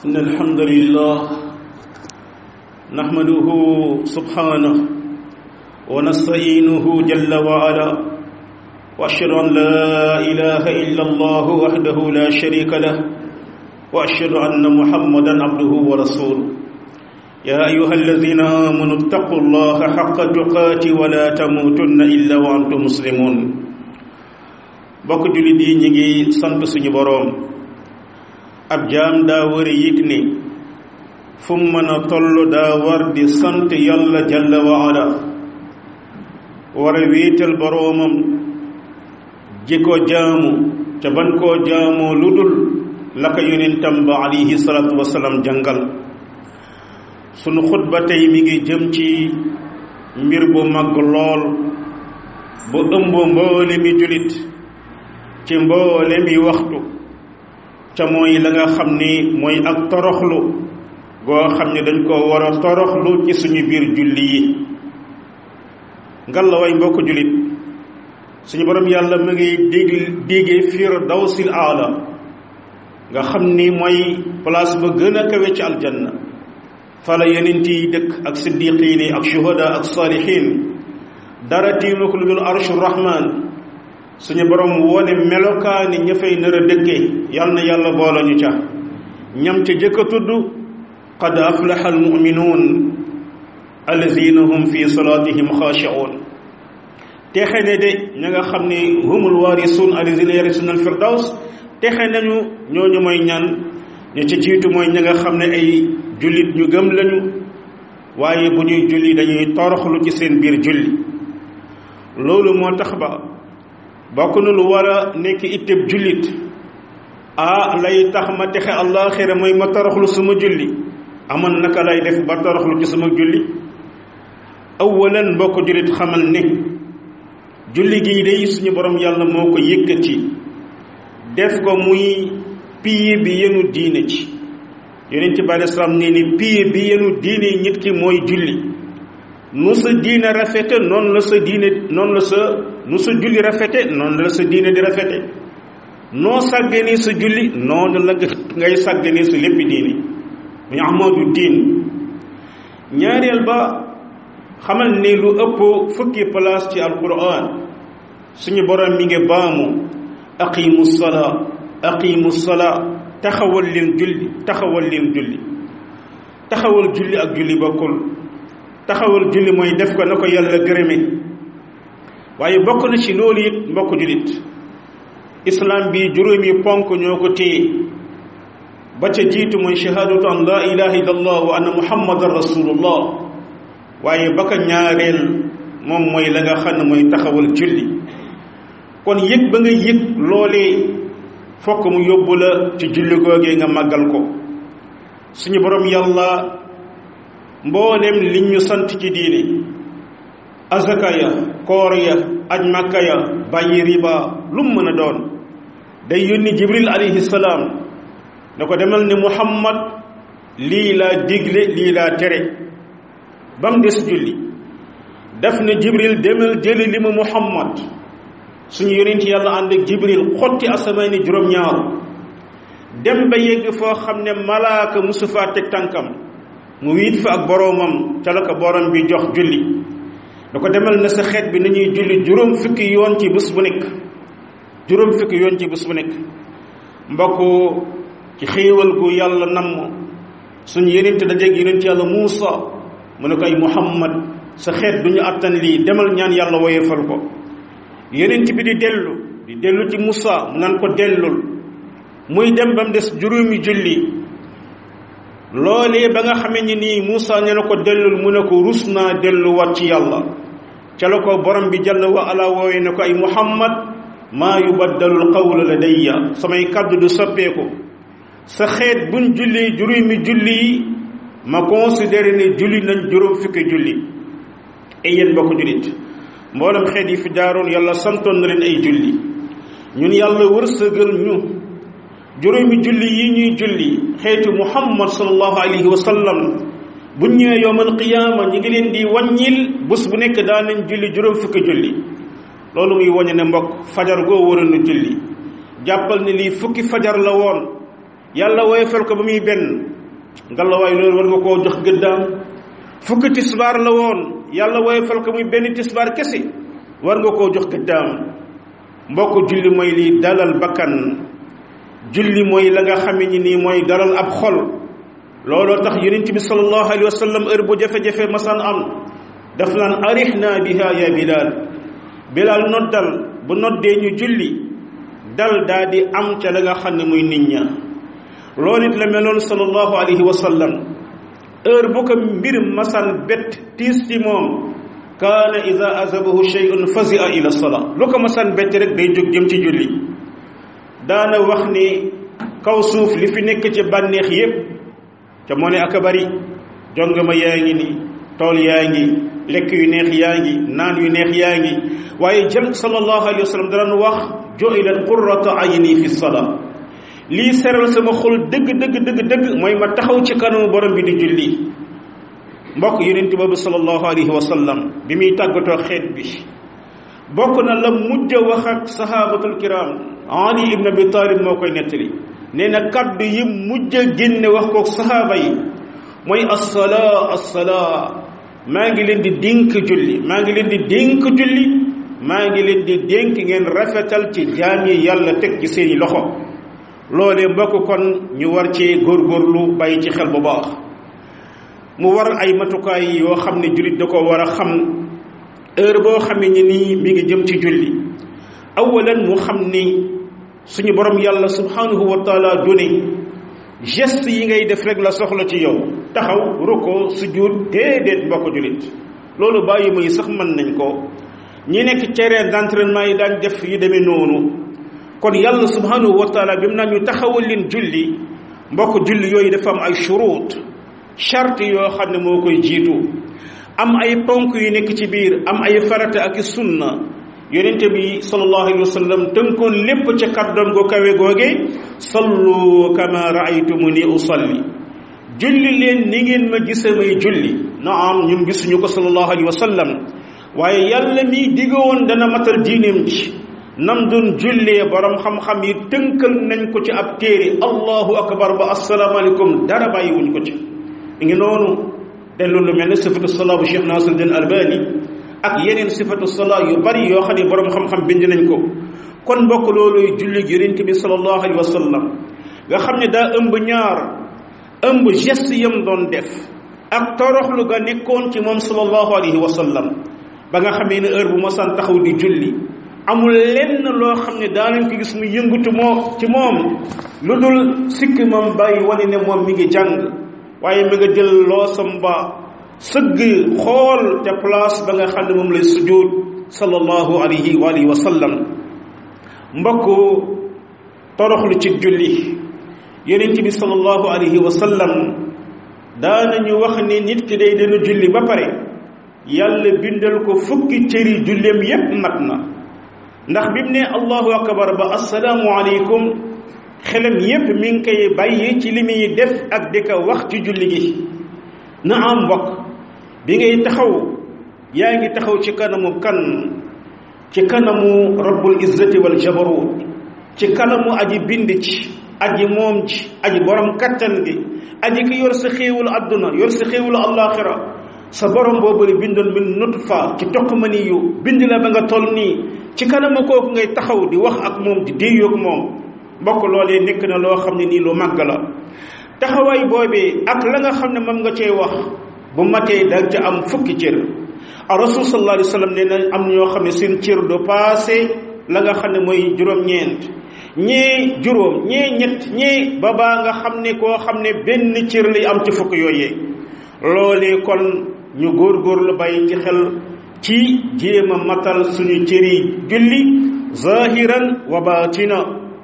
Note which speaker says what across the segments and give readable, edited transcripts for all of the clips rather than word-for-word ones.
Speaker 1: إن الحمد لله نحمده سبحانه ونستعينه جل وعلا وأشهد أن لا إله إلا الله وحده لا شريك له وأشهد أن محمدا عبده ورسوله يا أيها الذين آمنوا اتقوا الله حق تقاته ولا تموتن إلا وأنتم مسلمون bokk jullit yi ñi ngi sant suñu boroom ab jaam daa war a yëg ni fu mu mën a toll daa war di sant yàlla jalla wa ala war a wéetal boroomam ji ko jaamu ca ban koo jaamoo lu dul la ko yonentam ba alayhi salaatu wasalaam jàngal sunu xutba tey mi ngi jëm ci mbir bu mag lool bu ëmb mboole mi jullit ci mboole mi waxtu ca mooy la nga xam ni mooy ak toroxlu goo xam ne dañ ko war a toroxlu ci suñu biir julli yi ngal la way mbokk jullit suñu borom yàlla mu ngi digge firdawsil aala nga xam ni mooy place ba gën a kawe ci aljanna fala yonent yi dëkk ak siddiqiin yi ak shuhada ak saalihiin dara tiimu ko lu dul arshu rahman suñu borom wone melokaani ña fay nar a dëkkee yal na yàlla boole ñu ca ñam ca jëkk a tudd qad aflaha almuminuun allazina hum fi salatihim xaashi'uun texe ne de ña nga xam ne humul waarisuun allazina yarisuuna alfirdaws texe nañu ñooñu mooy ñan ña ca jiitu mooy ña nga xam ne ay jullit ñu gëm lañu waaye bu ñuy julli dañuy toroxlu ci seen biir julli loolu moo tax ba bokk na lu war a nekk itteb jullit lay tax ma texe àllaaxira mooy ma toroxlu sama julli aman naka lay def ba toroxlu ci sama julli awalan mbokk jullit xamal ne julli gii day suñu borom yàlla moo ko yëkkati def ko muy piye bi yenu diine ci yonent bi aleyhi salaam nee ni piye bi yenu diine nit ki mooy julli nu sa diine rafete noonu la sa diine nu sa julli rafete noonu la sa diine di rafete noo sàgganee sa julli noonu la ngay sàgganee sa lépp diine muy amadu diin ñaareel ba xamal ni lu ëpp fukki place ci alquran suñu borom mi ngi baamu aqimu salaa taxawal leen julli taxawal julli ak julli bokkul taxawal julli mooy def ko na ko yàlla gërëme waaye bokk na ci loolu it mbokk jullit islam bi juróomi ponk ñoo ko téye ba ca jiitu mooy shahaadatu an laa ilaha illallah wa anna muhammadan rasulullah waaye ba ka ñaareel moom mooy la nga xam ne mooy taxawal julli kon yëg ba nga yëg loolee fokk mu yóbbu la ci julli googee nga màggal ko suñu borom yàlla mboolem liñ ñu sant ci diine azaka ya koor ya aj makka ya bàyyi riba lu mu mën a doon day yónni jibril alayhi salaam ne ko demal ni muhammad lii laa digle lii laa tere ba mu des julli daf ne jibril demal jëli li mu muhammad suñu yonent yàlla ànd ak jibril xotti asamaani juróom-ñaar dem ba yegg foo xam ne malaaka musu faa teg tànkam mu wiit fa ak boroomam ca la ko borom bi jox julli da ko demal na sa xeet bi nañuy julli juróom fukki yoon ci bés bu nekk mbokk ci xéewal gu yàlla namm suñu yonent dajeeg yonent yàlla Muusa mu ne ko ay Muhammad sa xeet du ñu attan lii demal ñaan yàlla woyefal ko yonent bi di dellu ci Muusa mu naan ko dellul muy dem ba mu des juróomi julli loolee ba nga xamee ni nii Muusa ne na ko dellul mu ne ko rus naa delluwaat ci yàlla ca la ko borom bi jalla wa ala woowee ne ko ay Muhammad maa yubaddalul qawlu ladayya samay kàddu du soppeeku sa xeet buñ julli juróomi julli yi ma considéré ne julli nañ juróom fukki julli ay yéen bokk jullit mboolem xeet yi fi daaroon yàlla santoon na leen ay julli ñun yàlla wërsëgal ñu juróomi julli yi ñuy julli xeetu muhammad sallallahu alayhi wa sallam bu ñëwee yowmal qiyaama ñi ngi leen di wàññil bés bu nekk daa nañ julli juróom fukki julli loolu muy wañe ne mbokk fajar goo waroon na julli jàppal ne lii fukki fajar la woon yàlla woyofal ko ba muy benn ngalawaay loolu war nga koo jox gëddaam. fukki tisbaar la woon yàlla woyofal ko muy benn tisbaar kese war nga koo jox gëddaam. mbokk julli mooy lii dalal bakkan, julli mooy la nga xame ni nii mooy dalal ab xol. looloo tax yonent bi sallallahu alayhi wa sallam heure bu jafe-jafe masaan am daf naan arihna biha ya Bilal noddal bu noddee ñu julli dal daa di am ca la nga xam ne muy nit ña. loolu it la meloon sallallahu alayhi wa sallam heure bu ko mbir masaan bett tiis ci moom kaana ida azabahu shay'un fazia ila salaa lu ko masaan bett rek day jóg jëm ci julli. daana wax ni kaw suuf li fi nekk ci bànneex yépp ca moo ne aka bari jongama yaa ngi ni tool yaa ngi lekk yu neex yaa ngi naan yu neex yaa ngi waaye jëm sallallahu alayhi wa sallam daan wax ju'ilat qurratu ayni fi salaa lii seral sama xol dëgg mooy ma taxaw ci kanamu borom bi di julli. mbokk yonent boobu sallallahu alayhi wa sallam bi muy tàggatoo xeet bi bokk na la mujj a wax ak sahabatul kiram. Ali ibn Abi Talib moo koy nettali nee na kaddu yi mujj a génne wax kook sahaaba yi mooy assalaa maa ngi leen di dénk julli maa ngi leen di dénk julli maa ngi leen di dénk ngeen rafetal ci jaam yi yàlla teg ci seeni loxo. loolee mbokk kon ñu war ci góorgóorlu bàyyi ci xel bu baax. mu war ay matukaay yoo xam ne jullit da ko war a xam heure boo xamee ni nii mi ngi jëm ci julli. awalan mu xam ni suñu borom yàlla subhanahu wa taala duni geste yi ngay def rek la soxla ci yow taxaw ruko sujud déedéet mbokk jullit loolu bàyyi muy sax mën nañ ko ñi nekk terrain d'entraînement yi daan def yu demee noonu. kon yàlla subhanahu wa taala bi mu naan ñu taxawal leen julli mbokk julli yooyu dafa am ay shurut charte yoo xam ne moo koy jiitu am ay ponk yu nekk ci biir am ay farata ak sunna. yonente bi sallallahu alayhi wa sallam tënkoon lépp ca kàddoom go kawe googe sallu kama raaytumuni usalli julli leen ni ngeen ma gise may julli. naam ñun gisuñu ko sallallahu alayhi wa sallam waaye yàlla mi diggoon dana matal diineem ji nam doon jullee borom xam-xam yi tënkal nañ ko ci ab téere allahu akbar ba asalaamaaleykum dara bàyyiwuñ ko ci. ngi noonu dellu lu mel ne sifatu salaa bu Cheikh Nasiruddin Albani ak yeneen sifatu salaa yu bari yoo xam ne borom xam-xam bind nañ ko. kon mbokk looluy julli yonent bi sallallahu alayhi wa sallam nga xam ne daa ëmb ñaar ëmb geste yam doon def ak toroxlu ga nekkoon ci moom sallallahu alayhi wa sallam ba nga xamee ne heure bu mosaan taxaw di julli amul lenn loo xam ne daanañ ko gis mu yëngutu moo ci moom lu dul sikki moom bàyyi wane ne moom mi ngi jàng waaye mi nga jël loosam ba sëgg xool te place ba nga xam ne moom lay sujud sallallahu alayhi wa alihi wa sallam. mbokk toroxlu ci julli yonent bi sallallahu alayhi wa sallam daanañu wax ne nit ki day dana julli ba pare yàlla bindal ko fukki cëri julleem yépp mat na. ndax bi mu ne allahu akbar ba assalaamu aleykum xelam yépp mi ngi koy bàyyi ci li muy def ak di ko wax ci julli gi. na am mbokk bi ngay taxaw yaa ngi taxaw ci kanamu kan ci kanamu rabbul izzati wal jabarut ci kanamu aji bind ci aji moom ci aji borom kattan gi aji ki yor sa xéewul adduna yor sa xéewul alaxira sa borom boobule bindoon min nutfa ci toq mani yu bind la ba nga toll nii ci kanama kooku ngay taxaw di wax ak moom di déeyoog moom mbokk loolee nekk na loo xam ne nii lu màgg la. taxawaay boobee ak la nga xam ne moom nga cee wax bu matee da ca am fukki cër. rasul sallallahu alayhi wa sallam nee na am ñoo xam ne seen cër du passé la nga xam ne mooy juróom-ñeent ñee juróom ñee ñett ñee ba baa nga xam ne koo xam ne benn cër lay am ci fukk yooyee. loolee kon ñu góorgóorlu bàyyi ci xel ci jéem a matal suñu cëri julli zahiran wa batina.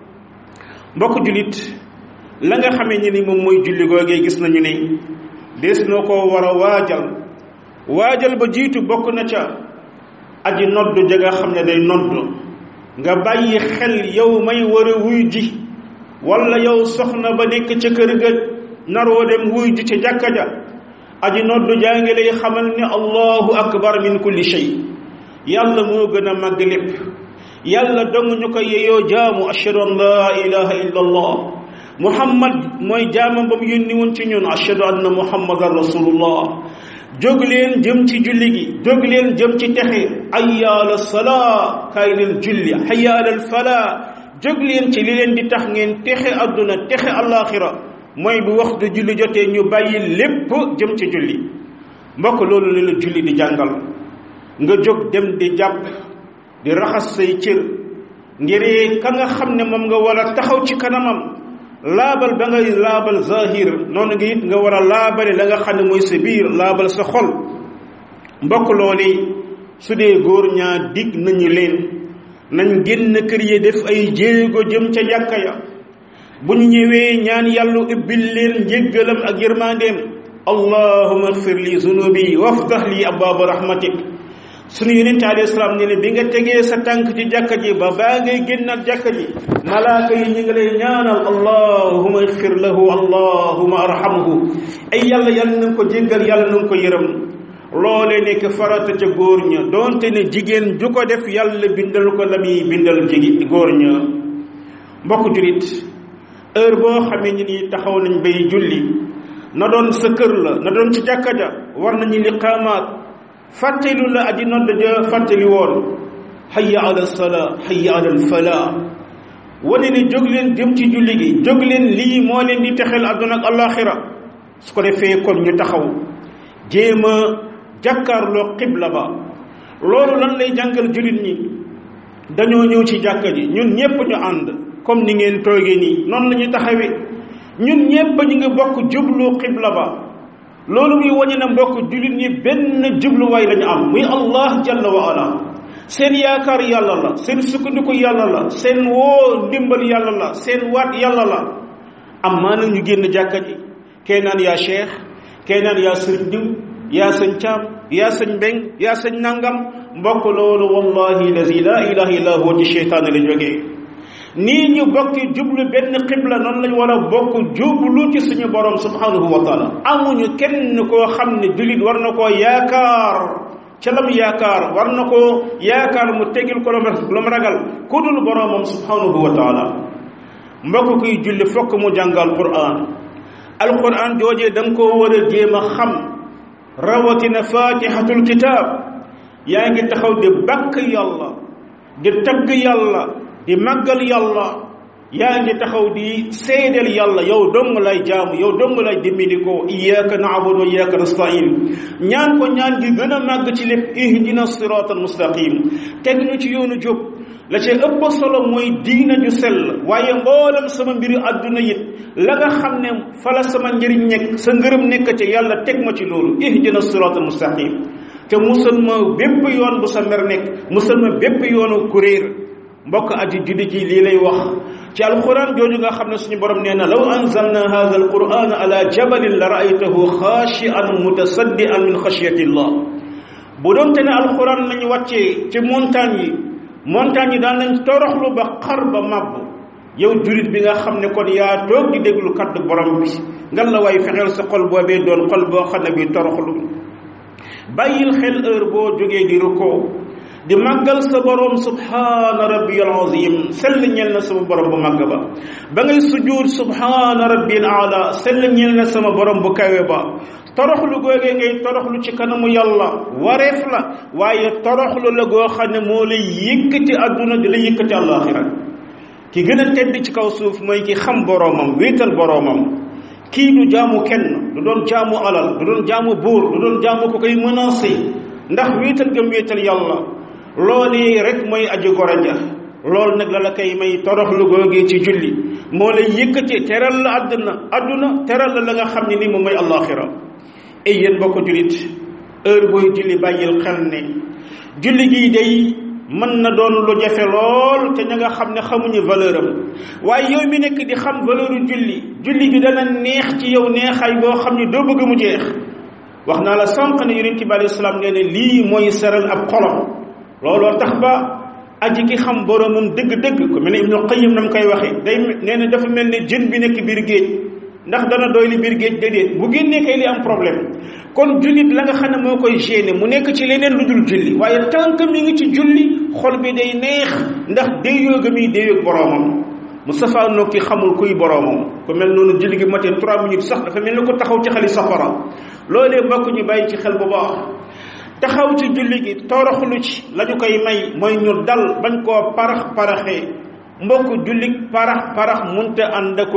Speaker 1: mbokk jullit la nga xamee ni moom mooy julli googee gis nañu ne des na ko war a waajal ba jiitu bokk na ca aji nodd ja nga xam ne day nodd nga bàyyi xel yow may war a wuy ji wala yow soxna ba nekk ca kër ga naroo dem wuy ji ca jàkka ja aji nodd jaa ngi lay xamal ne allahu akbar min kulli shay yàlla moo gën a màgg lépp yàlla dong ñu ko yeyoo jaamu ashhadu an laa ilaha illa allah muhammad mooy jaamam ba mu yónni woon ci ñun ashhadu anna muhammadan rasulullah jóg leen jëm ci julli gi jóg leen jëm ci texe hayya ala salaa kaay leen julli hayya ala falaa jóg leen ci li leen di tax ngeen texe adduna texe alaxira mooy bu waxtu julli jotee ñu bàyyi lépp jëm ci julli mbokk loolu la julli di jàngal nga jóg dem di jàpp di raxas say cër ngir ka nga xam ne moom nga war a taxaw ci kanamam laabal ba ngay laabal zahir noonu nga it nga war a laabale la nga xam ne mooy sa biir laabal sa xol mbokk loolu su dee góor ñaa dig nañu leen nañ génn kër yi def ay jéego jëm ca jàkka ya bu ñu ñëwee ñaan yàlla ubbil leen njéggalam ak yërmandeem allahumma ighfir li zunubi waftah li abwaaba rahmatik sunu yonente alayhi salaam ne bi nga tegee sa tànk ci jàkka ji ba baa ngay génnaat jàkka ji malaaka yi ñu ngi lay ñaanal allahumma ighfir lahu allahumma arhamhu ay yàlla yàlla na nga ko jéggal yàlla na nga ko yërëm loolee nekk farata ca góor ña doonte ne jigéen ju ko def yàlla bindal ko la muy bindal jigi góor ña mbokk julit heure boo xamee ni nii taxaw nañ bay julli na doon sa kër la na doon ci jàkka ja war nañu liqaamaat fàttelu la aji nodd ja fàtteli woon hayya ala salaa hayya ala falaa wane ne jóg leen jëm ci julli gi jóg leen lii moo leen di texel àdduna ak alaxira su ko defee kon ñu taxaw jéem a jàkkaarloo xibla ba loolu lan lay jàngal jullit ñi dañoo ñëw ci jàkka ji ñun ñépp ñu ànd comme ni ngeen toogee nii noonu la ñuy taxawee ñun ñépp ñu ngi bokk jublu xibla ba loolu muy wañe na mbokk jullit ñi benn jubluwaay la ñu am muy allah jalla wa ala seen yaakaar yàlla la seen sukkandiku yàlla la seen woo ndimbal yàlla la seen waat yàlla la am maanaam ñu génn jàkka ji kee naan yaa cheikh kee naan yaa sëñ diw yaa sëñ caam yaa sëñ mbeng yaa sëñ nangam mbokk loolu wallahi lazi la ilaha illa huwa ci cheytaane la jógee nii ñu bokk jublu benn xibla noonu lañu war a bokk jublu ci suñu borom subhanahu wa taala amuñu kenn koo xam ne jullit war na koo yaakaar ca lam yaakaar war na koo yaakaar mu tegil ko lu mu ragal ku dul boromam subhanahu wa taala mbokk kuy julli fokk mu jàngal quran alquran joojee da nga koo war a jéem a xam rawatina fatihatul kitab yaa ngi taxaw di bakk yàlla di tagg yàlla di màggal yàlla yaa ngi taxaw di seedeel yàlla yow dong lay jaamu yow dong lay dimbali ko iyyaka na'budu wa iyyaka nasta'in ñaan ko ñaan gi gën a màgg ci lépp ihdina siratal mustaqim teg ñu ci yoonu jóg la ci ëpp solo mooy diina ju sell waaye mboolem sama mbiri àdduna it la nga xam ne fa la sama njëriñ nekk sa ngërëm nekk ci yàlla teg ma ci loolu ihdina siratal mustaqim te musal ma bépp yoon bu sa mer nekk musal ma bépp yoonu kuréer mbokk aji julli ji lii lay wax ci alquran jooju nga xam ne suñu borom nee na law anzalna hadha alquran ala jabalin la ra'aytahu khashi'an mutasaddian min khashyati llah bu doon te ne alquran lañu wàccee ci montagne yi daan nañ toroxlu ba xar ba màbb yow jurit bi nga xam ne kon yaa toog di déglu kaddu borom bi ngan la waay fexeel sa xol boobee doon xol boo xam ne bi toroxlu bàyyil xel heure boo jógee di rukkoo di màggal sa borom subhaana rabbiyal azim sell ñeel na sama borom bu màgg ba ngay sujjuud subhaana rabbil aala sell ñeel na sama borom bu kawe ba toroxlu googee ngay toroxlu ci kanamu yàlla wareef la waaye toroxlu la goo xam ne moo lay yëkkati àdduna di la yëkkati àllaaxira ki gën a tedd ci kaw suuf mooy ki xam boromam wéetal boromam kii du jaamu kenn du doon jaamu alal du doon jaamu buur du doon jaamu ko koy menacé ndax wéetal gëm wéetal yàlla loolu rek mooy aji goraja loolu nag la koy may toroxlu googee ci julli moo lay yëkkati teral la àdduna teral la nga xam ne ni moom mooy àllaaxira ay yéen bokk jullit heure booy julli bàyyil xel ne julli gii day mën na doon lu jafe lool te ña nga xam ne xamuñu valeur am waaye yow mi nekk di xam valeuru julli gi dana neex ci yow neexaay boo xam ne doo bëgg mu jeex wax naa la sànq ne yonent bi alayhi salaam nee ne lii mooy seral ab xolam looloo tax ba aji ki xam boromam dëgg-dëgg ko mel ne Ibnu Qayyim nam koy waxee day nee na dafa mel ne jën bi nekk biir géej ndax dana doy li biir géej déedéet bu génnee kay li am problème kon jullit la nga xam ne moo koy gêné mu nekk ci leneen lu dul julli waaye tant que mi ngi ci julli xol bi day neex ndax déyoo ga muy déyoog boromam mu safaanoo ki xamul kuy boroomam ku mel noonu julli gi matee 3 minutes sax dafa mel ni ko taxaw ci xali safara loolee mbokk ñu bàyyi ci xel bu baax taxaw ci julli gi toroxlu ci lañu koy may mooy ñu dal bañ koo paraxee mbokk julli parax munte ànd ak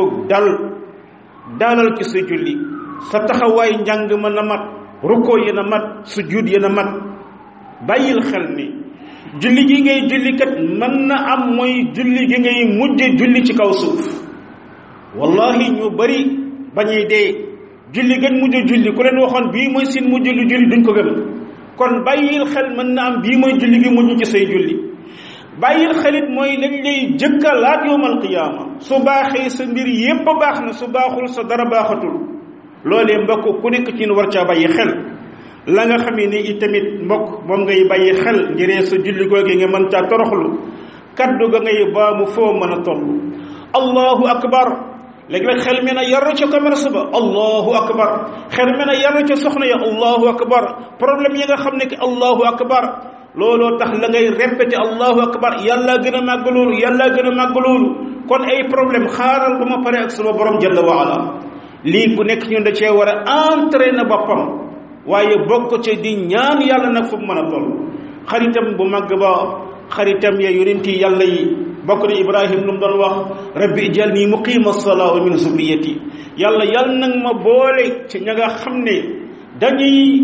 Speaker 1: dalal ci sa julli sa taxawaay njàng ma na mat rukkoo yi na mat sujud yi na mat bàyyil xel ni julli gi ngay julli kat mën na am mooy julli gi ngay mujj julli ci kaw suuf wallahi ñu bari bañuy dee julli gën mujj julli ku leen waxoon bii mooy seen mujj lu julli duñ ko gëm kon bàyyil xel mën na am bii mooy julli gi mujj ci say julli bàyyil xelit mooy lañ lay jëkka laat yowmal qiyaama su baaxee sa mbir yépp baax na su baaxul sa dara baaxatul loolee mbokk ku nekk ci war caa bàyyi xel la nga xamee ni itamit mbokk moom ngay bàyyi xel ngiree sa julli googu nga mën caa toroxlu kaddu ga ngay baamu foo mën a toll allahu akbar léegi-léeg xel mi na yar ca commerce ba allahu akbar xel mi na yar ca soxna ya allahu akbar problème yi nga xam ne que allahu akbar looloo tax la ngay répété allahu akbar yàlla gën a màgg loolu yàlla gën a màgg loolu kon ay problème xaaral bu ma pare ak sama borom jalla wa ala lii ku nekk ñun da cee war a entraîner boppam waaye bokk ci di ñaan yàlla nag fu mu mën a toll xaritam bu màgg ba xaritam ya yonenti yàlla yi bokk na Ibrahim lu mu doon wax rabbi ijalni muqima as-salaa wa min zurriyati yàlla nag ma boole ci ña nga xam ne dañuy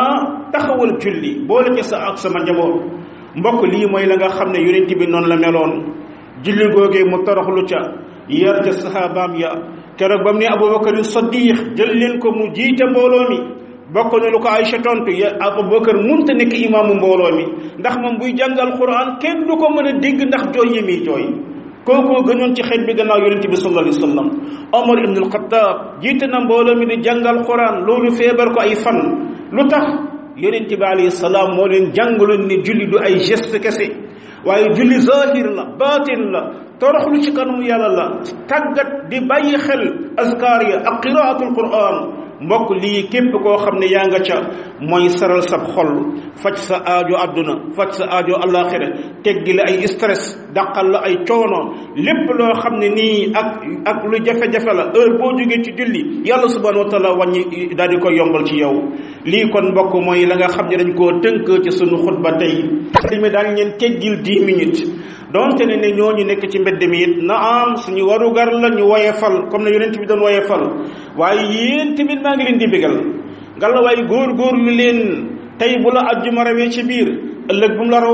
Speaker 1: taxawal julli boole ci sa ak sama njaboot mbokk lii mooy la nga xam ne yonent bi noonu la meloon julli googee mu toroxlu ca yar ca sahabaam ya keroog ba mu ne Abubakar Saddiq jël leen ko mu jiite mbooloo mi bokk na lu ko Aysa tontu ya Abubakar munta nekk imaamu mbooloo mi ndax moom buy jàngal Qur'an kenn du ko mën a dégg ndax jooy yi muy jooy kookoo gënoon ci xeet bi gannaaw yonent bi sallallahu alayhi wa sallam Omar ibn al-Khattab jiite na mbooloo mi di jàngal Qur'an loolu feebar ko ay fan lu tax yonent bi alayhi salaam moo leen jàngaloon ne julli du ay geste kese waaye julli zahir la baatin la toroxlu ci kanamu yàlla la tàggat di bàyyi xel azkar ya ak qiraatul Qur'an mbokk lii képp koo xam ne yaa nga ca mooy saral sab xol faj sa aajo àdduna faj sa aajo alaxira teggi la ay stress dàqal la ay coono lépp loo xam ne nii ak lu jafe-jafe la heure boo jógee ci julli yàlla subhanahu wa taala wàññi daal di ko yombal ci yow lii kon mbokk mooy la nga xam ne dañ koo tënk ci sunu xutba tey mi daañ leen teggil 10 minutes donte ne ñooñu nekk ci mbedd mi it na am suñu warugar la ñu woyefal comme ne yonent bi doon woyefal waaye yéen tamit maa ngi leen di bégal ngalla waaye góor-góorlu leen tey bu la ajjuma rawee ci biir ëllëg bu mu la raw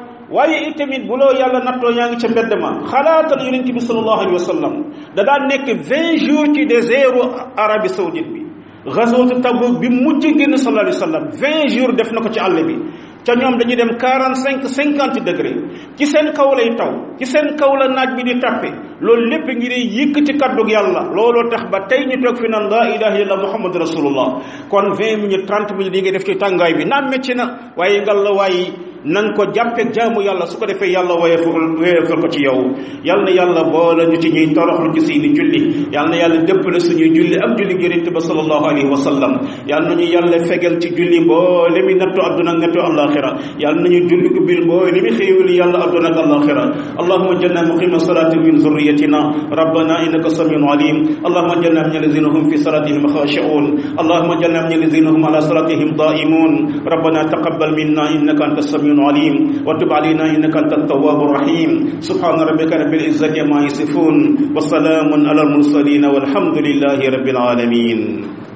Speaker 1: waaye itamit bu loo yàlla nattoo yaa ngi ca mbedd ma xalaatal yonent bi sallallahu alayhi wa sallam da daan nekk 20 jours ci désertu Arabie Saoudite bi gazwatu Tabuk bi mujj génn sallallahu alayhi wa sallam 20 jours def na ko ci àll bi ca ñoom dañuy dem 45-50 degré ci seen kaw lay taw ci seen kaw la naaj bi di tàppe loolu lépp ngir yëkkati kaddug yàlla looloo tax ba tey ñu toog fi naan laa ilaha illallah muhammad rasulullah kon 20 minutes 30 minutes yi ngay def ci tàngaay bi naam métti na waaye ngal la waaye nan ko jàppee jaamu yàlla su ko defee yàlla woyefal ko ci yow yal na yàlla boole ñu ci ñuy toroxlu ci seeni julli yal na yàlla dëppale suñuy julli ak julli yonent ba sallallahu alayhi wa sallam yal nañu yàlla fegal ci julli mboole mi nattu adduna ak nattu alaxira yal nañu julli ubbil mboole mi xéewal yàlla adduna ak alaxira allahumma janna muqima salatin min zurriyatina rabbana innaka samiun alim allahumma janna min alladhina hum fi salatihim khashi'un allahumma janna min alladhina hum ala salatihim da'imun rabbana taqabbal minna innaka antas samiun عليم وتب علينا إنك أنت التواب الرحيم سبحان ربك رب العزة عما يصفون وسلام على المرسلين والحمد لله رب العالمين